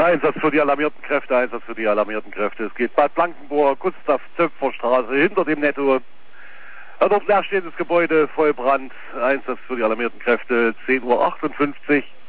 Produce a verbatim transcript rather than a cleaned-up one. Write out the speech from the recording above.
Einsatz für die alarmierten Kräfte, Einsatz für die alarmierten Kräfte. Es geht Bad Blankenburg, Gustav-Zöpfer-Straße, hinter dem Netto. Dort leerstehendes Gebäude, Vollbrand, Einsatz für die alarmierten Kräfte, zehn Uhr achtundfünfzig.